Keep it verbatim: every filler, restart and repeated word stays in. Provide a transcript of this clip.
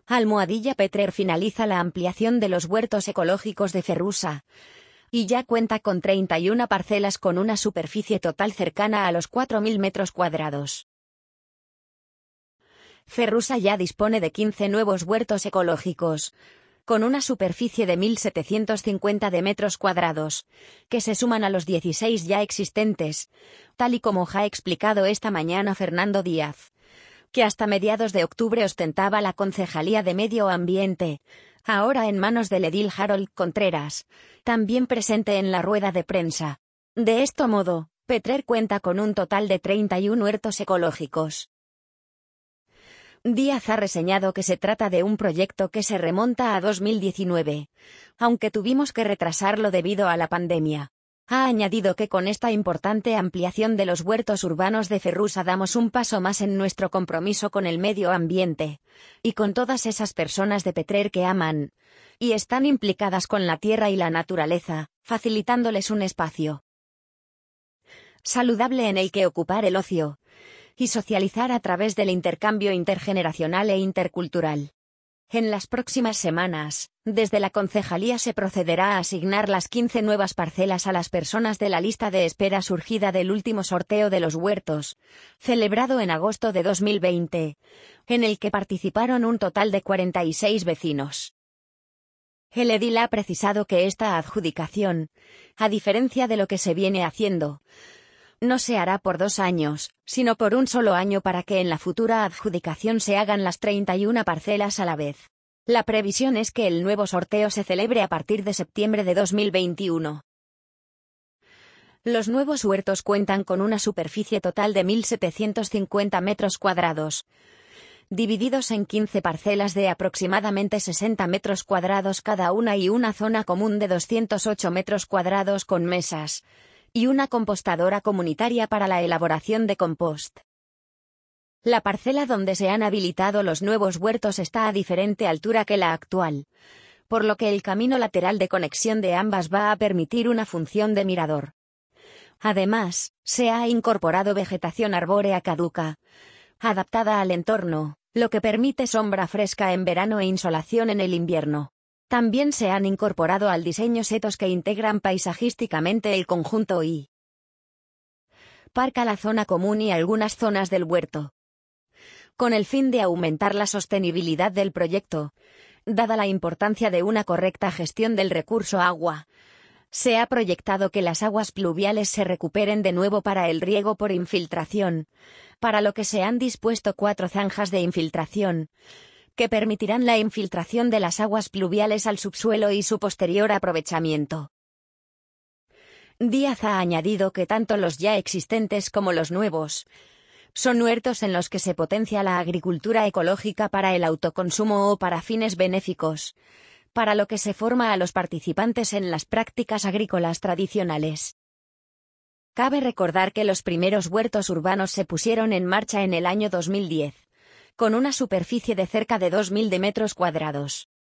Almohadilla Petrer finaliza la ampliación de los huertos ecológicos de Ferrusa y ya cuenta con treinta y una parcelas con una superficie total cercana a los cuatro mil metros cuadrados. Ferrusa ya dispone de quince nuevos huertos ecológicos, con una superficie de mil setecientos cincuenta de metros cuadrados, que se suman a los dieciséis ya existentes, tal y como ha explicado esta mañana Fernando Díaz, que hasta mediados de octubre ostentaba la Concejalía de Medio Ambiente, ahora en manos del edil Harold Contreras, también presente en la rueda de prensa. De este modo, Petrer cuenta con un total de treinta y uno huertos ecológicos. Díaz ha reseñado que se trata de un proyecto que se remonta a dos mil diecinueve, aunque tuvimos que retrasarlo debido a la pandemia. Ha añadido que con esta importante ampliación de los huertos urbanos de Ferrusa damos un paso más en nuestro compromiso con el medio ambiente, y con todas esas personas de Petrer que aman y están implicadas con la tierra y la naturaleza, facilitándoles un espacio saludable en el que ocupar el ocio y socializar a través del intercambio intergeneracional e intercultural. En las próximas semanas, desde la concejalía se procederá a asignar las quince nuevas parcelas a las personas de la lista de espera surgida del último sorteo de los huertos, celebrado en agosto de dos mil veinte, en el que participaron un total de cuarenta y seis vecinos. El edil ha precisado que esta adjudicación, a diferencia de lo que se viene haciendo, no se hará por dos años, sino por un solo año para que en la futura adjudicación se hagan las treinta y una parcelas a la vez. La previsión es que el nuevo sorteo se celebre a partir de septiembre de dos mil veintiuno. Los nuevos huertos cuentan con una superficie total de mil setecientos cincuenta metros cuadrados, divididos en quince parcelas de aproximadamente sesenta metros cuadrados cada una y una zona común de doscientos ocho metros cuadrados con mesas y una compostadora comunitaria para la elaboración de compost. La parcela donde se han habilitado los nuevos huertos está a diferente altura que la actual, por lo que el camino lateral de conexión de ambas va a permitir una función de mirador. Además, se ha incorporado vegetación arbórea caduca, adaptada al entorno, lo que permite sombra fresca en verano e insolación en el invierno. También se han incorporado al diseño setos que integran paisajísticamente el conjunto y parca la zona común y algunas zonas del huerto. Con el fin de aumentar la sostenibilidad del proyecto, dada la importancia de una correcta gestión del recurso agua, se ha proyectado que las aguas pluviales se recuperen de nuevo para el riego por infiltración, para lo que se han dispuesto cuatro zanjas de infiltración, que permitirán la infiltración de las aguas pluviales al subsuelo y su posterior aprovechamiento. Díaz ha añadido que tanto los ya existentes como los nuevos son huertos en los que se potencia la agricultura ecológica para el autoconsumo o para fines benéficos, para lo que se forma a los participantes en las prácticas agrícolas tradicionales. Cabe recordar que los primeros huertos urbanos se pusieron en marcha en el año dos mil diez. Con una superficie de cerca de dos mil de metros cuadrados.